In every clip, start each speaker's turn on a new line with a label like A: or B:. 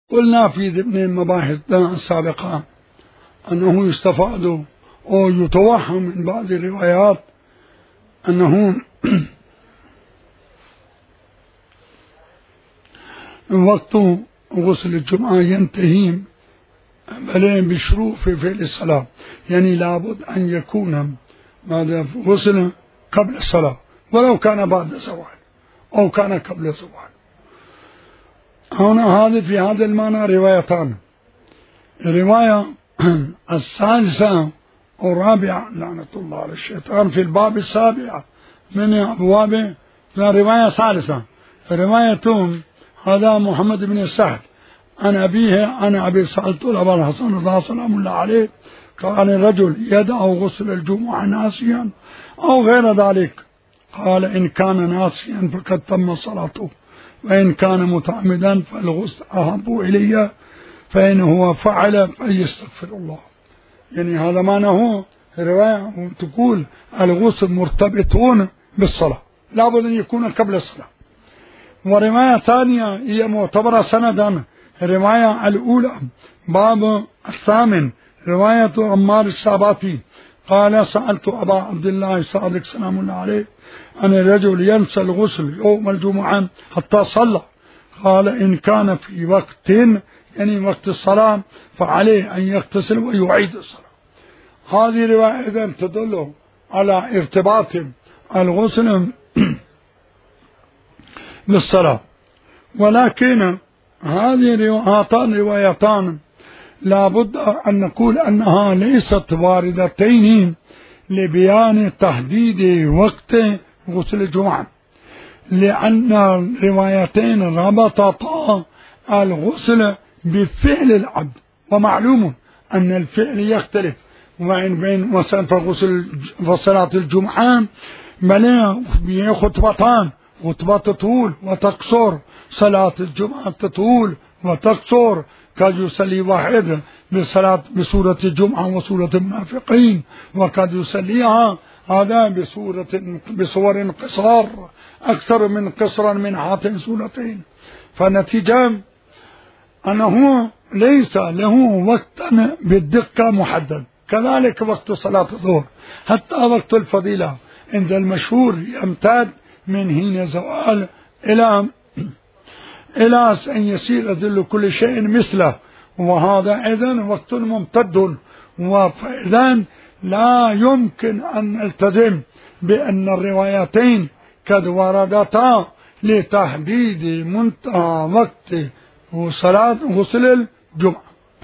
A: قلنا في ضمن مباحثنا السابقة أنه يستفاد أو يتوهم من بعض الروايات أنه وقت غسل الجمعة ينتهي بل بشروع في فعل الصلاة، يعني لابد أن يكون ماذا غسل قبل الصلاة ولو كان بعد الزوال أو كان قبل الزوال. هنا هذا في هذا المعنى روايتان، الرواية الثالثة والرابعة لعنة الله على الشيطان في الباب السابع من أبواب رواية ثالثة، رواية هذا محمد بن السهل عن أبيه عن أبي سألت الأبا الحسن رضي سلام الله عليه قال الرجل يدع غسل الجمعة ناسيا أو غير ذلك؟ قال إن كان ناسيا فقد تم صلاته، وإن كان متعمدا فالغسل أحب إلي، فإن هو فعل فليستغفر الله. يعني هذا معناه رواية تقول الغسل مرتبطون بالصلاة، لابد أن يكون قبل الصلاة. ورواية ثانية هي معتبرة سندا، الرواية الأولى باب الثامن رواية عمار الساباتي قال سألت أبا عبد الله الصادق سلام الله عليه أن الرجل ينسى الغسل يوم الجمعة حتى صلى، قال إن كان في وقت يعني وقت الصلاة فعليه أن يغتسل ويعيد الصلاة. هذه رواية تدل على ارتباط الغسل بالصلاة، ولكن هاتان روايتان لا بد أن نقول أنها ليست واردتين لبيان تحديد وقت غسل الجمعة، لأن الروايتين ربطتا الغسل بفعل العبد، ومعلوم أن الفعل يختلف بين مثلا غسل وصلاة الجمعة بل خطبتان، خطبة تطول وتقصر، صلاة الجمعة تطول وتقصر، قد يصلي واحد بسورة الجمعة وسورة المنافقين، وقد يصليها هذا بصور قصار أكثر من قصرا من هاتين سورتين. فالنتيجة أنه ليس له وقتا بالدقة محدد. كذلك وقت صلاة الظهر حتى وقت الفضيلة عند المشهور يمتد من حين زوال إلى أن يصير ظل كل شيء مثله، وهذا إذن وقت ممتد. فإذن لا يمكن أن نلتزم بأن الروايتين قد وردتا لتحديد منتهى وقت صلاة غسل الجمعة،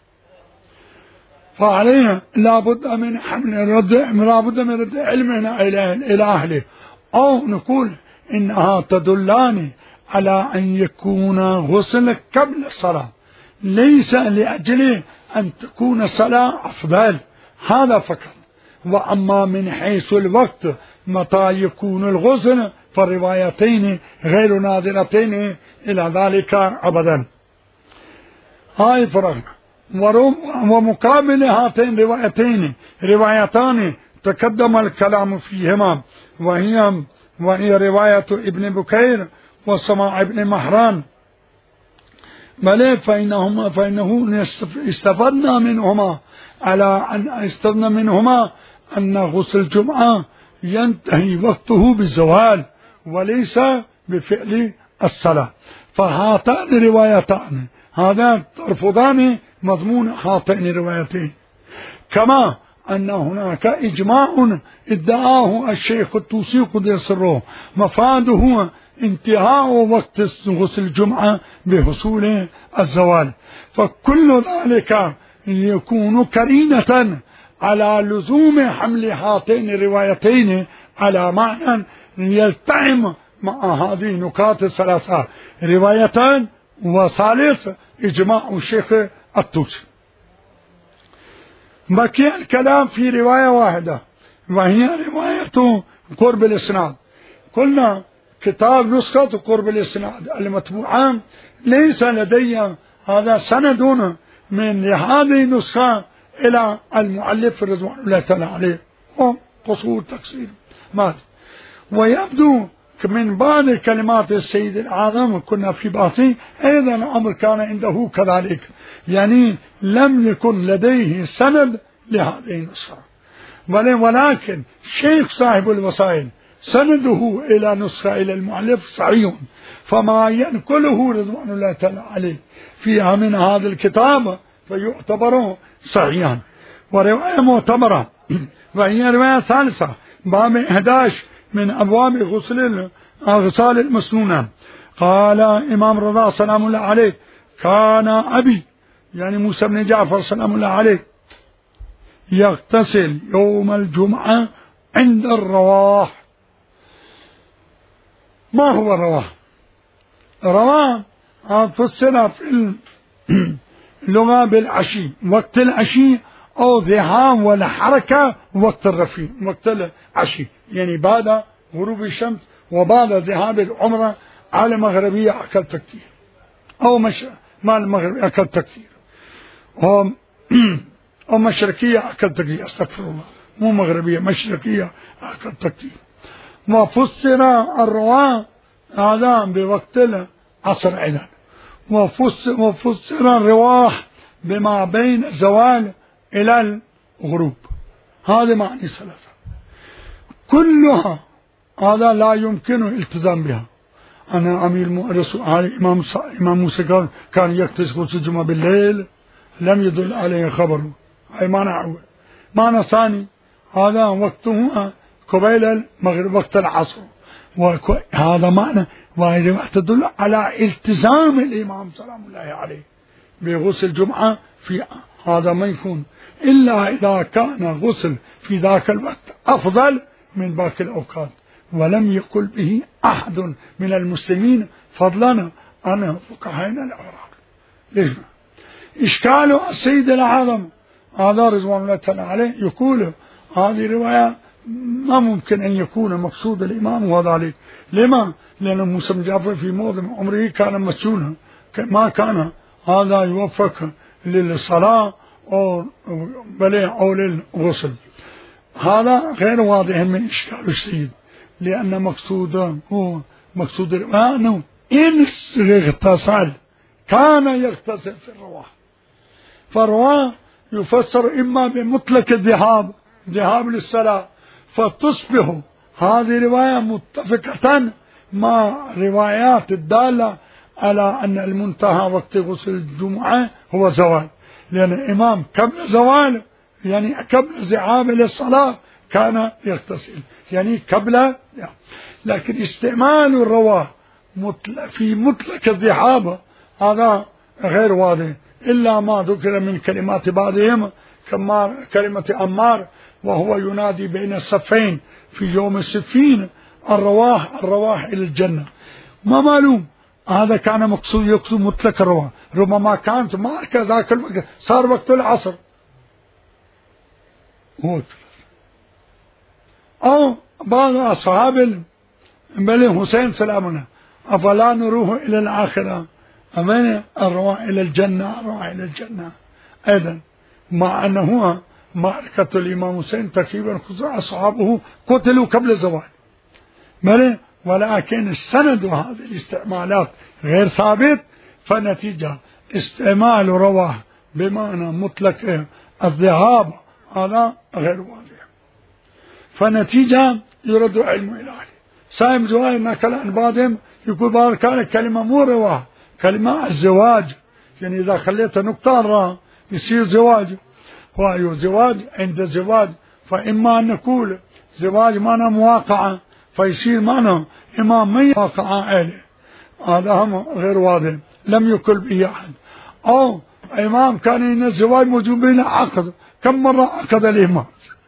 A: فعلينا لابد من حمل لابد من رد علمنا إلى أهله، أو نقول إنها تدلان على أن يكون غسل قبل الصلاة، ليس لأجل أن تكون الصلاة أفضل، هذا فقط. وأما من حيث الوقت متى يكون الغسل فالروايتين غير ناظرتين إلى ذلك أبدا. هاي فرقنا. ومقابل هاتين روايتان تقدم الكلام فيهما، وهي رواية ابن بكير وسماع ابن مهران، بل فإنه استفدنا منهما أن غسل الجمعة ينتهي وقته بالزوال وليس بفعل الصلاة. فهاتان الروايتان هذا ترفضان مضمون هاتين الروايتين، كما أن هناك إجماع ادعاه الشيخ الطوسي قدس سره مفاده انتهاء وقت غسل الجمعة بحصول الزوال، فكل ذلك يكون كرينة على لزوم حمل هاتين الروايتين على معنى يلتئم مع هذه النكات الثلاثة روايتان، وثالث إجماع الشيخ الطوسي. بقي الكلام في رواية واحدة وهي رواية قرب الإسناد. قلنا كتاب نسخة قرب الإسناد المطبوعة ليس لدي هذا سند من هذه النسخة إلى المؤلف رضوان الله تعالى عليه، قصور تقصير ماذا. ويبدو من بعد كلمات السيد الأعظم كنا في باطي أيضا الأمر كان عنده كذلك، يعني لم يكن لديه سند لهذه النسخة، ولكن شيخ صاحب الوسائل سنده إلى نسخة إلى المؤلف صحيح، فما ينقله رضوان الله تعالى عليه فيها من هذا الكتاب فيعتبر صحيحا ورواية معتبرة. وهي رواية ثالثة باب 11 من أبواب غسال المسنونة. قال إمام رضا سلام الله عليه كان أبي يعني موسى بن جعفر سلام الله عليه يغتسل يوم الجمعة عند الرواح. ما هو الرواح؟ الرواح فسر في اللغة بالعشي، وقت العشي أو ذهاب ولا حركة وقت الرفيع، وقت العشي يعني بعد غروب الشمس وبعد ذهاب العمرة على مغربية أكلت كثير، أو مع المغربية أكلت كثير، أو مشرقية أكلت كثير، أستغفر الله، مو مغربية مشرقية أكلت كثير. وفسر الرواح هذا بوقت العصر أيضا، وفسر الرواح بما بين الزوال إلى الغروب. هذا معني ثلاثة كلها هذا لا يمكن الالتزام بها. أنا أمير رسول إمام موسى كان يغتسل الجمعة بالليل لم يدل عليه خبر، أي معنى معنى ثاني هذا وقته قبيل المغرب وقت العصر، وهذا معنى وهذا تدل على التزام الإمام سلام الله عليه بغسل الجمعة. في هذا ما يكون إلا إذا كان غسل في ذاك الوقت أفضل من باقي الأوقات، ولم يقل به أحد من المسلمين فضلا عن فقهاءنا العراق. ليش؟ إشكال السيد الأعظم هذا رضوان الله تعالى عليه يقول هذه رواية ما ممكن أن يكون مقصود الإمام وذلك. لما؟ لأن موسى بن جعفر في معظم عمره كان مسجونا، ما كان هذا يوفق للصلاة أو للغسل. هذا غير واضح من إشكال السيد، لأن مقصوده هو مقصود الإمام إن اغتسل كان يغتسل في الرواح. فالرواح يفسر إما بمطلق الذهاب للصلاة، فتصبح هذه رواية متفقة مع روايات الدالة على أن المنتهى وقت غسل الجمعة هو زوال، لأن الإمام قبل زوال يعني قبل ذهاب للصلاة كان يغتسل، يعني قبل. لكن استعمال الرواح في مطلق الذهاب هذا غير واضح، إلا ما ذكر من كلمات بعضهم كما كلمة أمار وهو ينادي بين الصفين في يوم السفين الرواح إلى الجنة. ما معلوم هذا كان مقصود يقصد مطلق الرواح، ربما كانت معك ذاك الوقت صار وقت العصر أو بعض أصحاب بل حسين سلامنا أفلا نروح إلى الآخرة أمين الرواح إلى الجنة، الرواح إلى الجنة أيضا، مع أنه معركة الإمام حسين تقريبا أصحابه قتلوا قبل الزوال، ولكن السند هذه الاستعمالات غير ثابت، فنتيجة استعمال رواح بمعنى مطلق الذهاب هذا غير واضح، فنتيجة يرد علم إلهي. سائم زواج نقل عن بعضهم يقول بعض كان كلمة مو رواح، كلمة الزواج، يعني إذا خليت نقطة الراء يصير زواج، وأيو زواج عند الزواج، فإما أن نقول زواج معنى مواقعة فيصير معنى إما مواقعة عليه، هذا هم غير واضح لم يقل به أحد. أو إمام كان إن الزواج موجود بين عقد، كم مرة عقد الإمام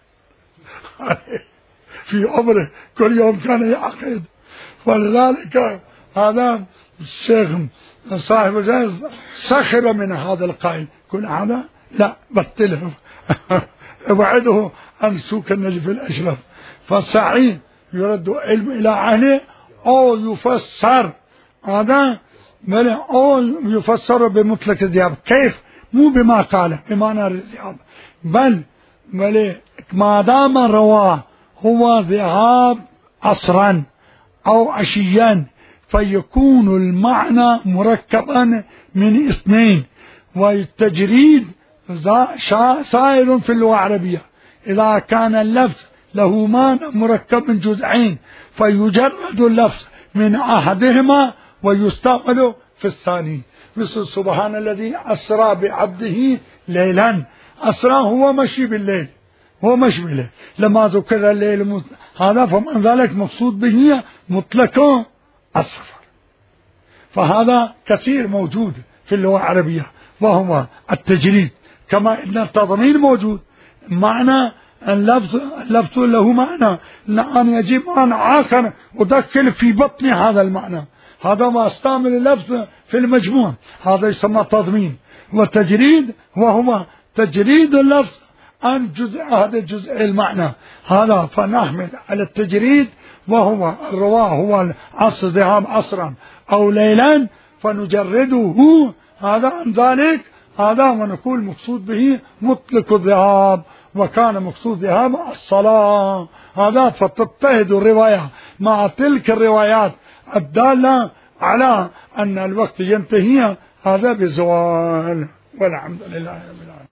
A: في عمره كل يوم كان يعقد، ولذلك هذا الشيخ صاحب الجاز سخر من هذا القائل، كل هذا لا بطله ابعده عن سوق النجف الأشرف. فالسعي يرد علم إلى أهله أو يفسر هذا أو يفسر بمطلق الذهاب. كيف؟ مو بما قاله بمعنى الذهاب، بل ما دام رواه هو ذهاب عصرا أو عشيا، فيكون المعنى مركبا من اثنين. والتجريد سائر في اللغة العربية، إذا كان اللفظ له معنى مركب من جزئين فيجرد اللفظ من أحدهما ويستعمل في الثاني. مثل سبحان الذي أسرى بعبده ليلا، أسرى هو مشي بالليل، هو مشي بالليل، لما ذكر الليل هذا فمن ذلك مقصود به مطلق السفر. فهذا كثير موجود في اللغة العربية وهو التجريد. كما أن التضمين موجود، معنى اللفظ له معنى، أن يجب معنى آخر أدخل في بطن هذا المعنى، هذا ما استعمل اللفظ في المجموع، هذا يسمى تضمين. والتجريد وهو تجريد اللفظ عن جزء، هذا جزء المعنى هذا. فنحمل على التجريد وهو الرواه هو العصر ذهاب عصرا أو ليلا، فنجرده هذا عن ذلك، هذا ونقول مقصود به مطلق الذهاب، وكان مقصود ذهاب الصلاة. هذا فتتحد الرواية مع تلك الروايات الدالة على أن الوقت ينتهي، هذا بزوال. والحمد لله رب العالمين.